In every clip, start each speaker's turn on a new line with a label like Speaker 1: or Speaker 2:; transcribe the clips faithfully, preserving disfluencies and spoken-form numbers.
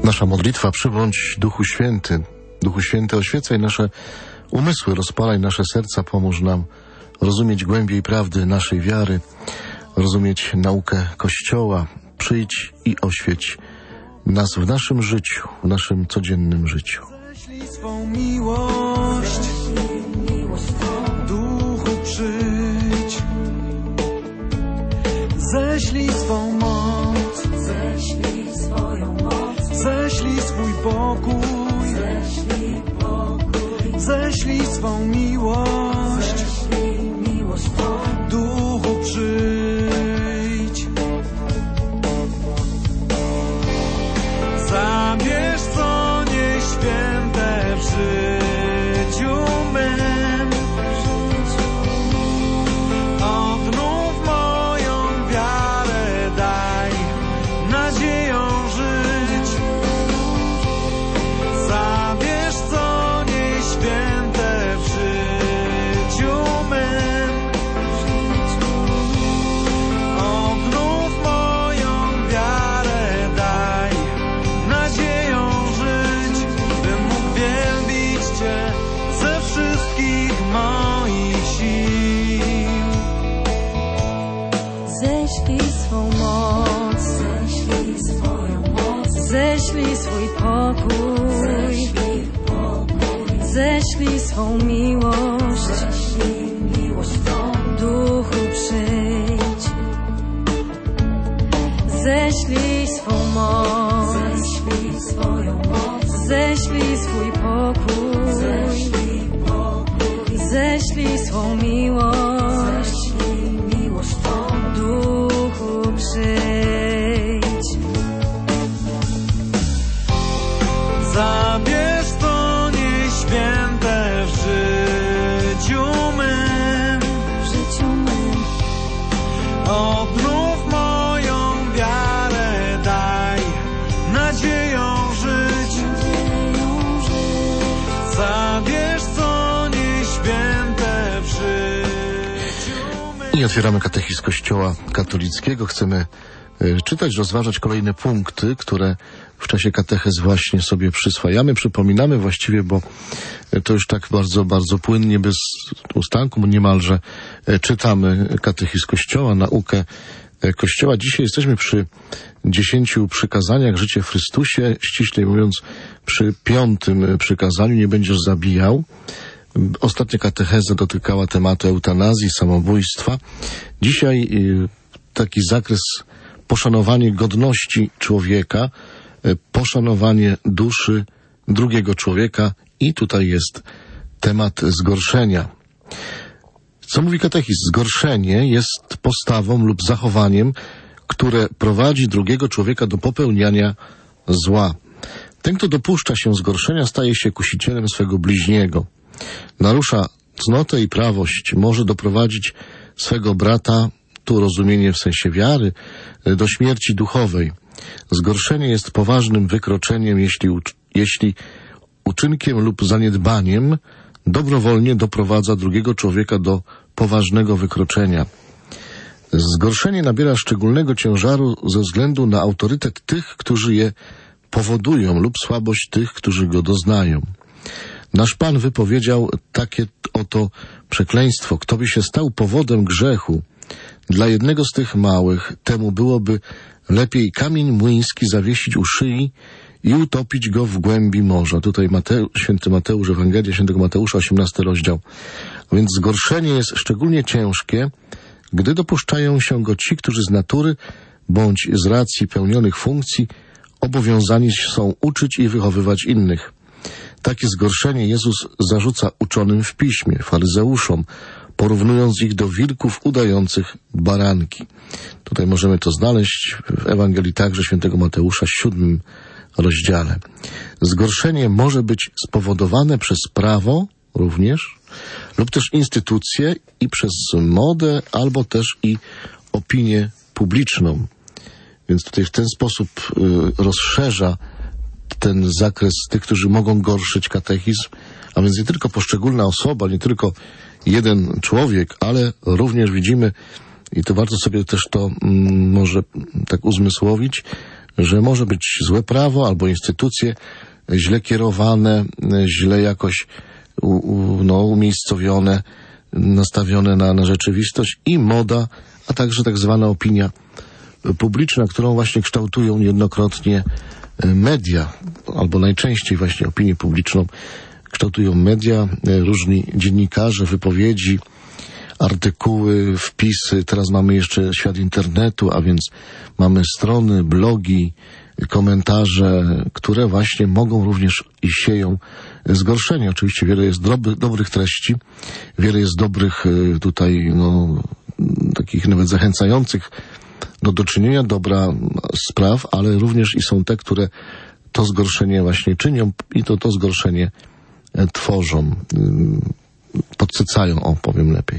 Speaker 1: Nasza modlitwa: przybądź Duchu Święty. Duchu Święty, oświecaj nasze umysły, rozpalaj nasze serca, pomóż nam rozumieć głębiej prawdy naszej wiary, rozumieć naukę Kościoła. Przyjdź i oświeć nas w naszym życiu, w naszym codziennym życiu.
Speaker 2: Ześlij swą miłość, Duchu przyjdź. Ześlij swą moc,
Speaker 3: ześlij swoją moc,
Speaker 2: ześlij swój pokój,
Speaker 3: ześlij pokój,
Speaker 2: ześlij swą miłość,
Speaker 3: ześlij miłość Twą.
Speaker 2: Duchu przyjdź. Zabierz co nieświęte w życiu mym, odnów moją wiarę, daj nadzieją żyć. Zabierz co nieświęte w życiu mym, odnów moją wiarę, daj nadzieją żyć, bym mógł wielbić Cię ze wszystkich moich sił.
Speaker 3: Ześlij swą moc, ześlij swoją moc, ześlij swój pokój, ześlij pokój, ześlij swą miłość, ześlij miłość Twą. Duchu przyjdź. Ześlij swą moc, ześlij swoją moc, ześlij swój pokój, ześlij pokój, ześlij swą miłość, ześlij miłość Twą. Duchu przyjdź.
Speaker 2: Zabierz to nieświęte w życiu mym,
Speaker 3: W życiu mym
Speaker 2: odnów moją wiarę, daj nadzieją żyć.
Speaker 3: nadzieją żyć.
Speaker 2: Zabierz co nieświęte w życiu mym.
Speaker 1: I otwieramy katechizm Kościoła katolickiego. Chcemy y, czytać, rozważać kolejne punkty, które w czasie katechez właśnie sobie przyswajamy, przypominamy właściwie, bo y, to już tak bardzo, bardzo płynnie, bez ustanku niemalże y, czytamy katechizm Kościoła, naukę y, Kościoła. Dzisiaj jesteśmy przy dziesięciu przykazaniach, życie w Chrystusie, ściślej mówiąc przy piątym y, przykazaniu: nie będziesz zabijał. Ostatnia katecheza dotykała tematu eutanazji, samobójstwa. Dzisiaj y, taki zakres: poszanowanie godności człowieka, y, poszanowanie duszy drugiego człowieka, i tutaj jest temat zgorszenia. Co mówi katechizm? Zgorszenie jest postawą lub zachowaniem, które prowadzi drugiego człowieka do popełniania zła. Ten, kto dopuszcza się zgorszenia, staje się kusicielem swego bliźniego. Narusza cnotę i prawość, może doprowadzić swego brata, tu rozumienie w sensie wiary, do śmierci duchowej. Zgorszenie jest poważnym wykroczeniem, jeśli, jeśli uczynkiem lub zaniedbaniem dobrowolnie doprowadza drugiego człowieka do poważnego wykroczenia. Zgorszenie nabiera szczególnego ciężaru ze względu na autorytet tych, którzy je powodują, lub słabość tych, którzy go doznają. Nasz Pan wypowiedział takie oto przekleństwo: kto by się stał powodem grzechu dla jednego z tych małych, temu byłoby lepiej kamień młyński zawiesić u szyi i utopić go w głębi morza. Tutaj Mateusz, święty Mateusz, Ewangelia świętego Mateusza, osiemnasty rozdział. A więc zgorszenie jest szczególnie ciężkie, gdy dopuszczają się go ci, którzy z natury bądź z racji pełnionych funkcji obowiązani są uczyć i wychowywać innych. Takie zgorszenie Jezus zarzuca uczonym w piśmie, faryzeuszom, porównując ich do wilków udających baranki. Tutaj możemy to znaleźć w Ewangelii także świętego Mateusza, siódmym rozdziale. Zgorszenie może być spowodowane przez prawo również, lub też instytucje, i przez modę, albo też i opinię publiczną. Więc tutaj w ten sposób y, rozszerza ten zakres tych, którzy mogą gorszyć katechizm, a więc nie tylko poszczególna osoba, nie tylko jeden człowiek, ale również widzimy, i to warto sobie też to mm, może tak uzmysłowić, że może być złe prawo albo instytucje źle kierowane, źle jakoś u, u, no, umiejscowione, nastawione na, na rzeczywistość i moda, a także tak zwana opinia publiczna, którą właśnie kształtują niejednokrotnie media, albo najczęściej właśnie opinię publiczną kształtują media, różni dziennikarze, wypowiedzi, artykuły, wpisy. Teraz mamy jeszcze świat internetu, a więc mamy strony, blogi, komentarze, które właśnie mogą również i sieją zgorszenie. Oczywiście wiele jest dobry, dobrych treści, wiele jest dobrych tutaj, no, takich nawet zachęcających do doczynienia dobra spraw, ale również i są te, które to zgorszenie właśnie czynią i to to zgorszenie tworzą, podsycają, o, powiem lepiej.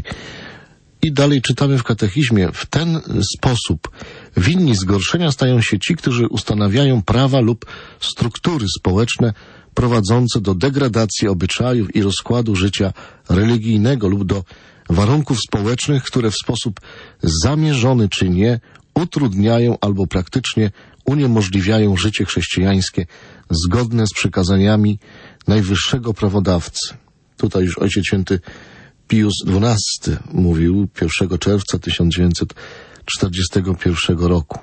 Speaker 1: I dalej czytamy w katechizmie: w ten sposób winni zgorszenia stają się ci, którzy ustanawiają prawa lub struktury społeczne prowadzące do degradacji obyczajów i rozkładu życia religijnego lub do warunków społecznych, które w sposób zamierzony czy nie utrudniają albo praktycznie uniemożliwiają życie chrześcijańskie zgodne z przykazaniami najwyższego prawodawcy. Tutaj już Ojciec Święty Pius dwunasty mówił pierwszego czerwca tysiąc dziewięćset czterdziestego pierwszego roku.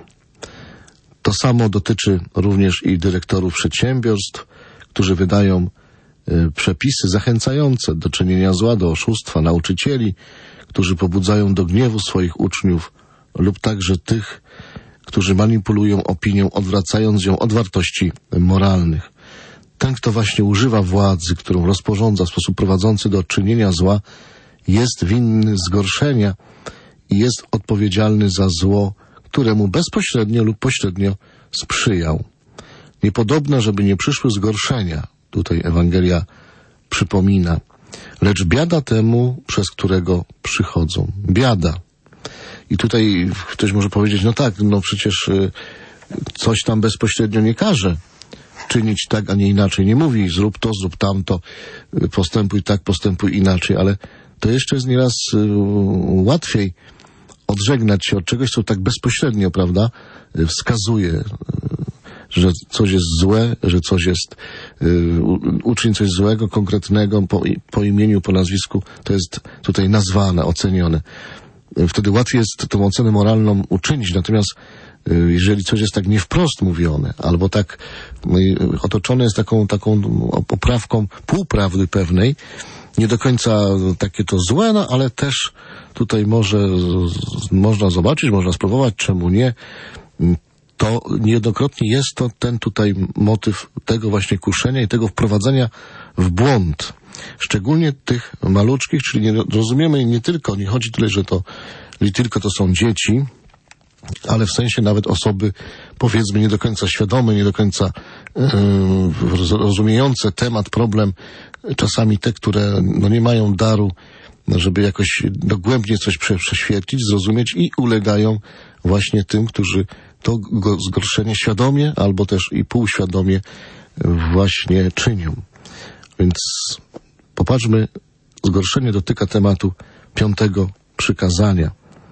Speaker 1: To samo dotyczy również i dyrektorów przedsiębiorstw, którzy wydają y, przepisy zachęcające do czynienia zła, do oszustwa, nauczycieli, którzy pobudzają do gniewu swoich uczniów, lub także tych, którzy manipulują opinią, odwracając ją od wartości moralnych. Ten, kto właśnie używa władzy, którą rozporządza w sposób prowadzący do czynienia zła, jest winny zgorszenia i jest odpowiedzialny za zło, któremu bezpośrednio lub pośrednio sprzyjał. Niepodobna, żeby nie przyszły zgorszenia, tutaj Ewangelia przypomina, lecz biada temu, przez którego przychodzą. Biada. I tutaj ktoś może powiedzieć, no tak, no przecież y, coś tam bezpośrednio nie każe czynić tak, a nie inaczej. Nie mówi zrób to, zrób tamto, y, postępuj tak, postępuj inaczej, ale to jeszcze jest nieraz y, łatwiej odżegnać się od czegoś, co tak bezpośrednio, prawda, y, wskazuje, y, że coś jest złe, że coś jest, y, uczyń coś złego, konkretnego, po, po imieniu, po nazwisku, to jest tutaj nazwane, ocenione. Wtedy łatwiej jest tą ocenę moralną uczynić, natomiast jeżeli coś jest tak nie wprost mówione, albo tak otoczone jest taką, taką oprawką półprawdy pewnej, nie do końca takie to złe, no ale też tutaj może, można zobaczyć, można spróbować, czemu nie, to niejednokrotnie jest to ten tutaj motyw tego właśnie kuszenia i tego wprowadzenia w błąd. Szczególnie tych maluczkich, czyli nie rozumiemy nie tylko, nie chodzi tyle, że to nie tylko to są dzieci, ale w sensie nawet osoby, powiedzmy, nie do końca świadome, nie do końca yy, rozumiejące temat, problem, czasami te, które no, nie mają daru, żeby jakoś dogłębnie coś prze, prześwietlić, zrozumieć i ulegają właśnie tym, którzy to go, zgorszenie świadomie albo też i półświadomie właśnie czynią. Więc popatrzmy, zgorszenie dotyka tematu piątego przykazania.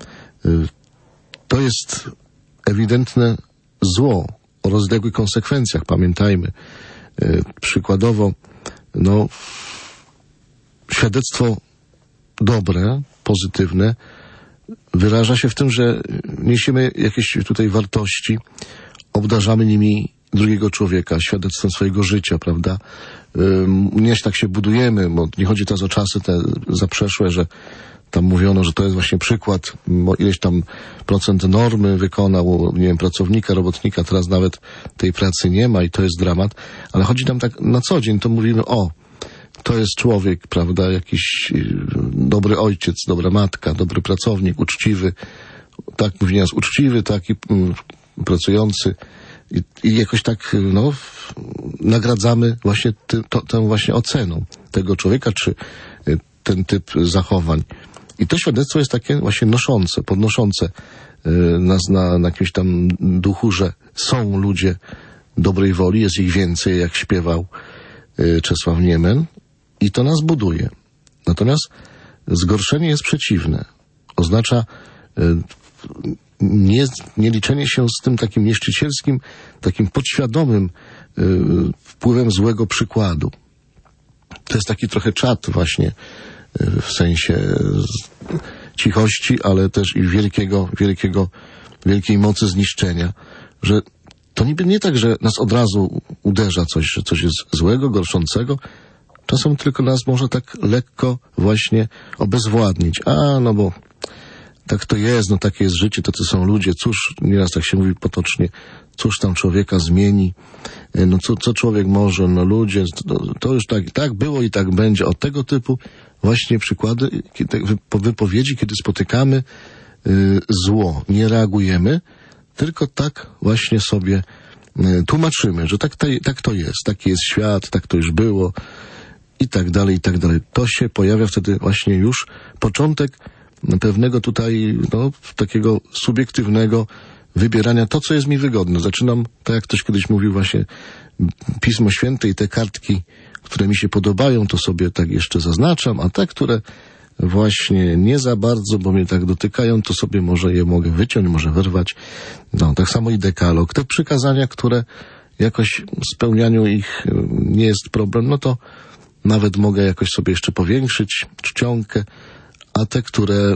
Speaker 1: To jest ewidentne zło o rozległych konsekwencjach, pamiętajmy. Przykładowo, no, świadectwo dobre, pozytywne, wyraża się w tym, że niesiemy jakieś tutaj wartości, obdarzamy nimi drugiego człowieka, świadectwem swojego życia, prawda? Nie tak się budujemy, bo nie chodzi teraz o czasy te zaprzeszłe, że tam mówiono, że to jest właśnie przykład, bo ileś tam procent normy wykonał, nie wiem, pracownika, robotnika, teraz nawet tej pracy nie ma i to jest dramat, ale chodzi nam tak na co dzień, to mówimy, o, to jest człowiek, prawda, jakiś dobry ojciec, dobra matka, dobry pracownik, uczciwy, tak mówi nas, uczciwy, taki mm, pracujący i, i jakoś tak, no, nagradzamy właśnie ty, to, tę właśnie oceną tego człowieka, czy y, ten typ zachowań. I to świadectwo jest takie właśnie noszące, podnoszące y, nas na, na jakimś tam duchu, że są ludzie dobrej woli, jest ich więcej, jak śpiewał y, Czesław Niemen, i to nas buduje. Natomiast zgorszenie jest przeciwne. Oznacza y, nie, nie liczenie się z tym takim nieszczycielskim, takim podświadomym y, wpływem złego przykładu. To jest taki trochę czat właśnie y, w sensie z, cichości, ale też i wielkiego, wielkiego, wielkiej mocy zniszczenia, że to niby nie tak, że nas od razu uderza coś, że coś jest złego, gorszącego, czasem tylko nas może tak lekko właśnie obezwładnić. A, no bo tak to jest, no takie jest życie, tacy są ludzie, cóż, nieraz tak się mówi potocznie, cóż tam człowieka zmieni, no co, co człowiek może, no ludzie, to, to już tak, tak było i tak będzie. O tego typu właśnie przykłady, wypowiedzi, kiedy spotykamy y, zło, nie reagujemy, tylko tak właśnie sobie y, tłumaczymy, że tak, tak to jest, taki jest świat, tak to już było i tak dalej, i tak dalej. To się pojawia wtedy właśnie już początek pewnego tutaj, no, takiego subiektywnego wybierania to, co jest mi wygodne. Zaczynam, tak jak ktoś kiedyś mówił, właśnie Pismo Święte i te kartki, które mi się podobają, to sobie tak jeszcze zaznaczam, a te, które właśnie nie za bardzo, bo mnie tak dotykają, to sobie może je mogę wyciąć, może wyrwać. No, tak samo i dekalog. Te przykazania, które jakoś w spełnianiu ich nie jest problem, no to nawet mogę jakoś sobie jeszcze powiększyć czcionkę, a te, które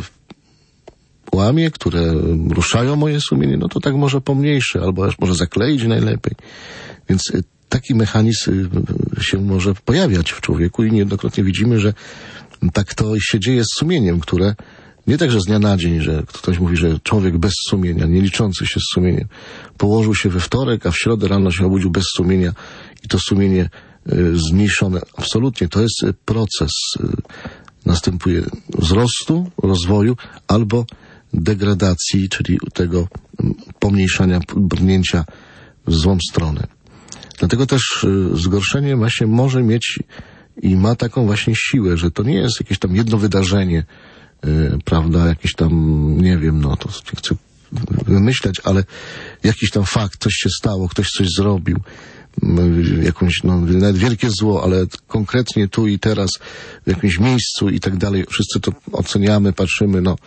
Speaker 1: łamie, które ruszają moje sumienie, no to tak może pomniejsze, albo aż może zakleić najlepiej. Więc taki mechanizm się może pojawiać w człowieku i niejednokrotnie widzimy, że tak to się dzieje z sumieniem, które nie tak, że z dnia na dzień, że ktoś mówi, że człowiek bez sumienia, nie liczący się z sumieniem, położył się we wtorek, a w środę rano się obudził bez sumienia i to sumienie y, zmniejszone. Absolutnie, to jest proces. Y, następuje wzrostu, rozwoju albo degradacji, czyli tego pomniejszania, brnięcia w złą stronę. Dlatego też y, zgorszenie właśnie może mieć i ma taką właśnie siłę, że to nie jest jakieś tam jedno wydarzenie, yy, prawda, jakieś tam, nie wiem, no to nie chcę wymyślać, ale jakiś tam fakt, coś się stało, ktoś coś zrobił, yy, jakąś, no nawet wielkie zło, ale konkretnie tu i teraz, w jakimś miejscu i tak dalej, wszyscy to oceniamy, patrzymy, no,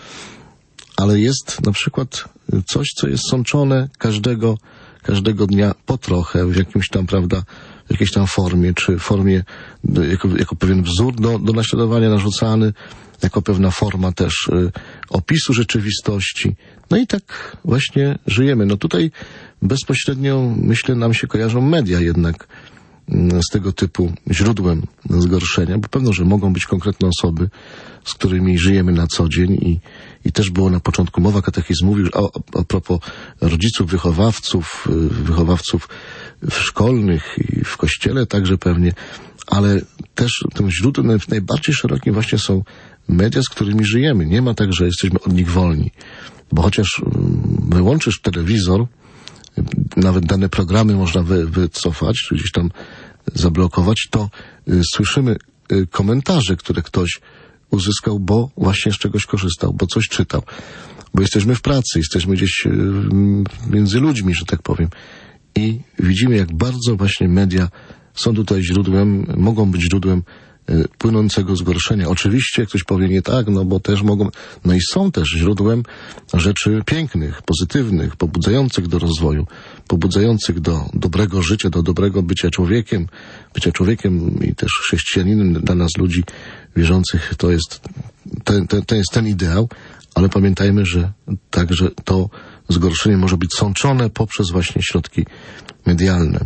Speaker 1: ale jest na przykład coś, co jest sączone każdego, każdego dnia po trochę, w jakimś tam, prawda, w jakiejś tam formie, czy formie jako, jako pewien wzór do, do naśladowania narzucany, jako pewna forma też y, opisu rzeczywistości. No i tak właśnie żyjemy. No tutaj bezpośrednio, myślę, nam się kojarzą media jednak y, z tego typu źródłem zgorszenia, bo pewno, że mogą być konkretne osoby, z którymi żyjemy na co dzień i, i też było na początku mowa, katechizm mówił a, a propos rodziców, wychowawców, y, wychowawców szkolnych i w kościele także pewnie, ale też tym źródłem najbardziej szerokim właśnie są media, z którymi żyjemy. Nie ma tak, że jesteśmy od nich wolni. Bo chociaż wyłączysz telewizor, nawet dane programy można wy, wycofać, czy gdzieś tam zablokować, to y, słyszymy y, komentarze, które ktoś uzyskał, bo właśnie z czegoś korzystał, bo coś czytał. Bo jesteśmy w pracy, jesteśmy gdzieś y, między ludźmi, że tak powiem. I widzimy, jak bardzo właśnie media są tutaj źródłem, mogą być źródłem y, płynącego zgorszenia. Oczywiście ktoś powie nie tak, no bo też mogą, no i są też źródłem rzeczy pięknych, pozytywnych, pobudzających do rozwoju, pobudzających do dobrego życia, do dobrego bycia człowiekiem, bycia człowiekiem i też chrześcijaninem dla nas ludzi wierzących, to jest ten, ten, to jest ten ideał, ale pamiętajmy, że także to zgorszenie może być sączone poprzez właśnie środki medialne.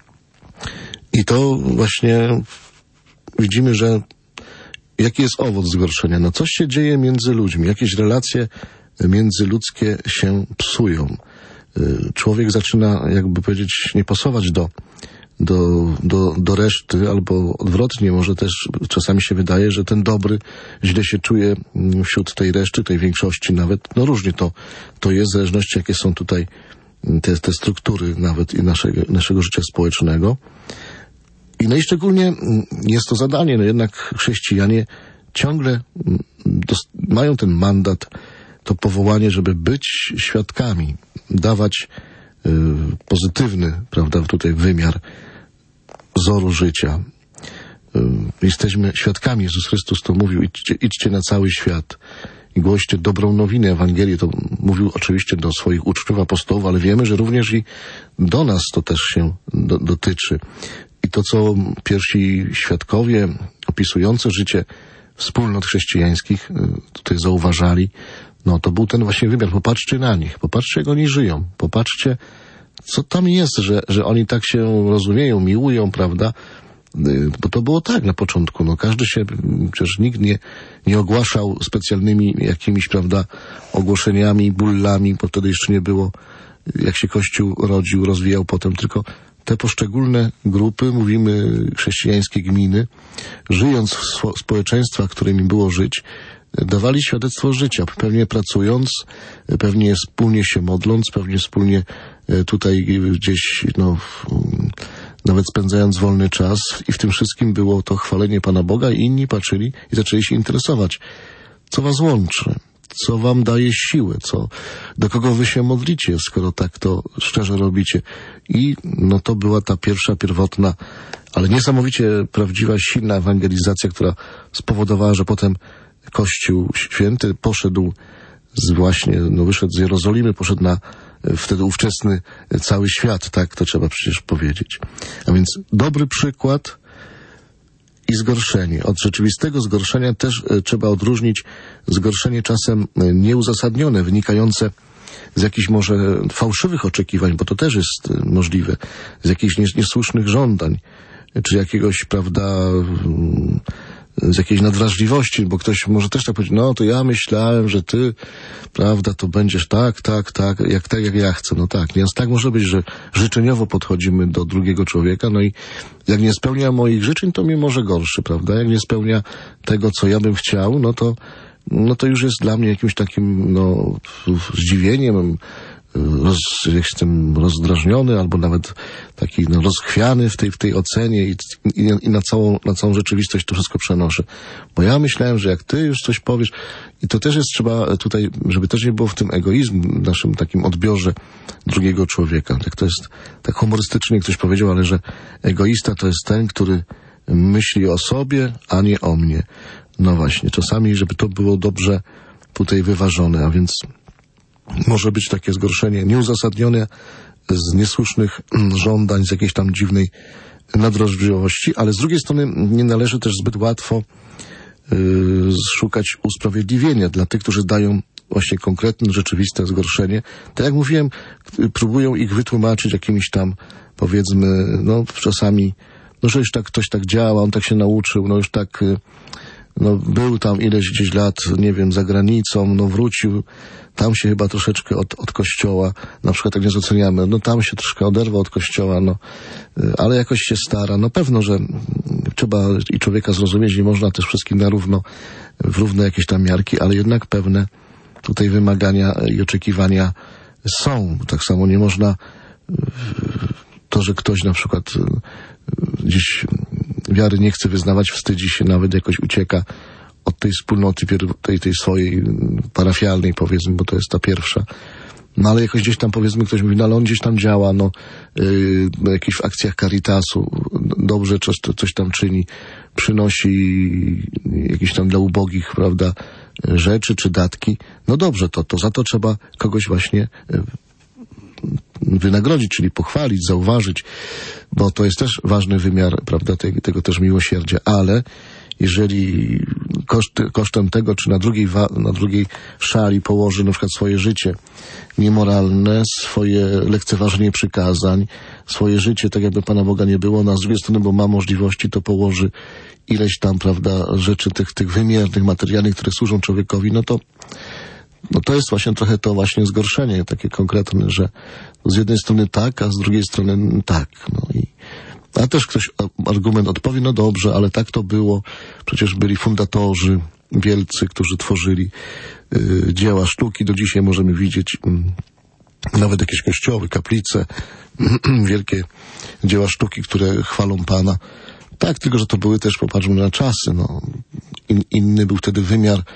Speaker 1: I to właśnie widzimy, że jaki jest owoc zgorszenia? No coś się dzieje między ludźmi, jakieś relacje międzyludzkie się psują. Człowiek zaczyna, jakby powiedzieć, nie pasować do, do, do, do reszty, albo odwrotnie, może też czasami się wydaje, że ten dobry źle się czuje wśród tej reszty, tej większości nawet. No różnie to, to jest, w zależności jakie są tutaj te, te struktury nawet i naszego, naszego życia społecznego. I no i szczególnie jest to zadanie, no jednak chrześcijanie ciągle dos- mają ten mandat, to powołanie, żeby być świadkami, dawać y, pozytywny, prawda, tutaj wymiar wzoru życia. Y, jesteśmy świadkami, Jezus Chrystus to mówił, idźcie, idźcie na cały świat i głoście dobrą nowinę, Ewangelię. To mówił oczywiście do swoich uczniów, apostołów, ale wiemy, że również i do nas to też się do, dotyczy. I to, co pierwsi świadkowie opisujące życie wspólnot chrześcijańskich tutaj zauważali, no to był ten właśnie wymiar. Popatrzcie na nich, popatrzcie, jak oni żyją, popatrzcie, co tam jest, że, że oni tak się rozumieją, miłują, prawda? Bo to było tak na początku, no każdy się, przecież nikt nie, nie ogłaszał specjalnymi jakimiś, prawda, ogłoszeniami, bullami, bo wtedy jeszcze nie było, jak się Kościół rodził, rozwijał potem, tylko te poszczególne grupy, mówimy chrześcijańskie gminy, żyjąc w spo- społeczeństwach, którymi było żyć, dawali świadectwo życia, pewnie pracując, pewnie wspólnie się modląc, pewnie wspólnie tutaj gdzieś, no, nawet spędzając wolny czas, i w tym wszystkim było to chwalenie Pana Boga, i inni patrzyli i zaczęli się interesować, co was łączy, co wam daje siłę, co, do kogo wy się modlicie, skoro tak to szczerze robicie. I no to była ta pierwsza, pierwotna, ale niesamowicie prawdziwa, silna ewangelizacja, która spowodowała, że potem Kościół Święty poszedł z właśnie, no wyszedł z Jerozolimy, poszedł na wtedy ówczesny cały świat, tak to trzeba przecież powiedzieć. A więc dobry przykład i zgorszenie. Od rzeczywistego zgorszenia też e, trzeba odróżnić zgorszenie czasem e, nieuzasadnione, wynikające z jakichś może fałszywych oczekiwań, bo to też jest e, możliwe, z jakichś nies- niesłusznych żądań, czy jakiegoś, prawda, mm, z jakiejś nadwrażliwości, bo ktoś może też tak powiedzieć, no to ja myślałem, że ty, prawda, to będziesz tak, tak, tak, jak tak, jak ja chcę. No tak, więc tak może być, że życzeniowo podchodzimy do drugiego człowieka, no i jak nie spełnia moich życzeń, to mi może gorszy, prawda? Jak nie spełnia tego, co ja bym chciał, no to, no to już jest dla mnie jakimś takim, no, zdziwieniem, roz, jestem rozdrażniony, albo nawet taki, no, rozchwiany w tej, w tej ocenie i, i, i na całą, na całą rzeczywistość to wszystko przenoszę. Bo ja myślałem, że jak ty już coś powiesz, i to też jest, trzeba tutaj, żeby też nie było w tym egoizmu, w naszym takim odbiorze drugiego człowieka. Tak to jest, tak humorystycznie ktoś powiedział, ale że egoista to jest ten, który myśli o sobie, a nie o mnie. No właśnie, czasami, żeby to było dobrze tutaj wyważone, a więc może być takie zgorszenie nieuzasadnione z niesłusznych żądań, z jakiejś tam dziwnej nadwrażliwości, ale z drugiej strony nie należy też zbyt łatwo yy, szukać usprawiedliwienia dla tych, którzy dają właśnie konkretne, rzeczywiste zgorszenie. Tak jak mówiłem, próbują ich wytłumaczyć jakimiś tam, powiedzmy, no czasami, no że już tak ktoś tak działa, on tak się nauczył, no już tak... Yy, no był tam ileś gdzieś lat, nie wiem, za granicą, no wrócił, tam się chyba troszeczkę od, od kościoła, na przykład tak nie doceniamy, no tam się troszkę oderwał od kościoła, no, ale jakoś się stara. No pewno, że trzeba i człowieka zrozumieć, nie można też wszystkim na równo, w równe jakieś tam miarki, ale jednak pewne tutaj wymagania i oczekiwania są. Tak samo nie można to, że ktoś na przykład gdzieś wiary nie chce wyznawać, wstydzi się, nawet jakoś ucieka od tej wspólnoty, tej, tej swojej parafialnej, powiedzmy, bo to jest ta pierwsza. No ale jakoś gdzieś tam, powiedzmy, ktoś mówi, no ale on gdzieś tam działa, no, yy, jakichś w akcjach Caritasu, dobrze coś, coś tam czyni, przynosi jakieś tam dla ubogich, prawda, rzeczy czy datki. No dobrze, to, to za to trzeba kogoś właśnie yy, wynagrodzić, czyli pochwalić, zauważyć, bo to jest też ważny wymiar, prawda, tego, tego też miłosierdzia, ale jeżeli koszt, kosztem tego, czy na drugiej, na drugiej szali położy na przykład swoje życie niemoralne, swoje lekceważenie przykazań, swoje życie, tak jakby Pana Boga nie było, no a z drugiej strony, bo ma możliwości, to położy ileś tam, prawda, rzeczy tych, tych wymiernych, materialnych, które służą człowiekowi, no to no to jest właśnie trochę to właśnie zgorszenie takie konkretne, że z jednej strony tak, a z drugiej strony tak. No i, a też ktoś argument odpowie, no dobrze, ale tak to było. Przecież byli fundatorzy wielcy, którzy tworzyli y, dzieła sztuki. Do dzisiaj możemy widzieć y, nawet jakieś kościoły, kaplice, y, wielkie dzieła sztuki, które chwalą Pana. Tak, tylko że to były też, popatrzmy na czasy. No. In, inny był wtedy wymiar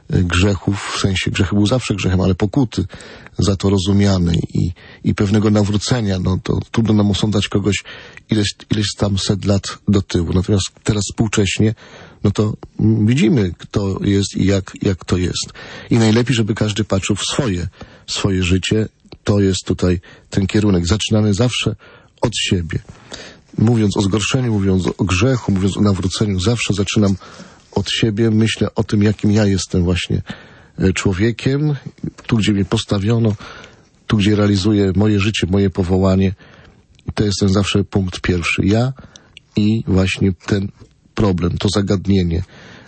Speaker 1: grzechów, w sensie grzech był zawsze grzechem, ale pokuty za to rozumianej i, i pewnego nawrócenia, no to trudno nam osądzać kogoś ileś, ileś tam set lat do tyłu. Natomiast teraz współcześnie, no to widzimy, kto jest i jak, jak to jest. I najlepiej, żeby każdy patrzył w swoje, swoje życie. To jest tutaj ten kierunek. Zaczynamy zawsze od siebie. Mówiąc o zgorszeniu, mówiąc o grzechu, mówiąc o nawróceniu, zawsze zaczynam od siebie. Myślę o tym, jakim ja jestem właśnie człowiekiem, tu, gdzie mnie postawiono, tu, gdzie realizuję moje życie, moje powołanie. I to jest ten zawsze punkt pierwszy. Ja i właśnie ten problem, to zagadnienie,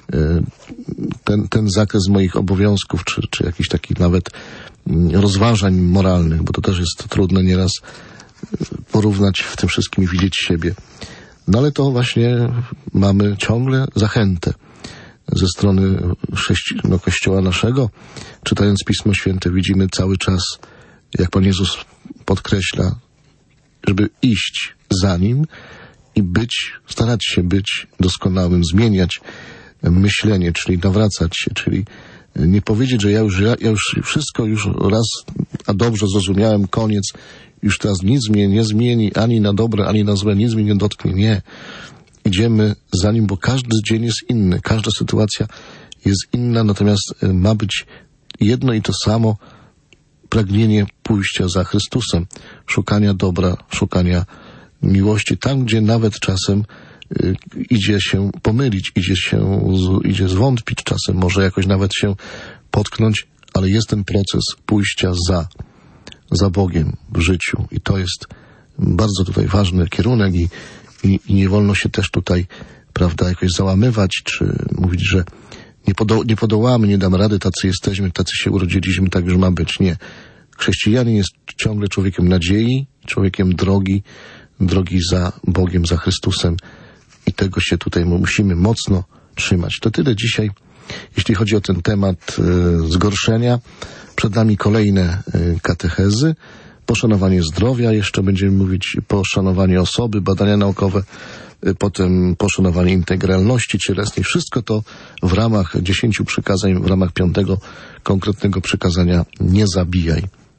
Speaker 1: ten, ten zakres moich obowiązków, czy, czy jakichś takich nawet rozważań moralnych, bo to też jest trudne nieraz porównać w tym wszystkim i widzieć siebie. No ale to właśnie mamy ciągle zachętę ze strony sześci, no, Kościoła naszego. Czytając Pismo Święte widzimy cały czas, jak Pan Jezus podkreśla, żeby iść za Nim i być, starać się być doskonałym, zmieniać myślenie, czyli nawracać się, czyli nie powiedzieć, że ja już, ja już wszystko już raz, a dobrze zrozumiałem, koniec, już teraz nic mnie nie zmieni, ani na dobre, ani na złe, nic mnie nie dotknie. Nie. Idziemy za Nim, bo każdy dzień jest inny, każda sytuacja jest inna, natomiast ma być jedno i to samo pragnienie pójścia za Chrystusem, szukania dobra, szukania miłości, tam gdzie nawet czasem y, idzie się pomylić, idzie się z, idzie zwątpić czasem, może jakoś nawet się potknąć, ale jest ten proces pójścia za, za Bogiem w życiu i to jest bardzo tutaj ważny kierunek i, i, i nie wolno się też tutaj, prawda, jakoś załamywać, czy mówić, że nie, podo- nie podołamy, nie damy rady, tacy jesteśmy, tacy się urodziliśmy, tak już ma być. Nie. Chrześcijanin jest ciągle człowiekiem nadziei, człowiekiem drogi, drogi za Bogiem, za Chrystusem i tego się tutaj musimy mocno trzymać. To tyle dzisiaj, jeśli chodzi o ten temat y, zgorszenia. Przed nami kolejne y, katechezy, poszanowanie zdrowia, jeszcze będziemy mówić poszanowanie osoby, badania naukowe, y, potem poszanowanie integralności cielesnej. Wszystko to w ramach dziesięciu przykazań, w ramach piątego konkretnego przykazania nie zabijaj.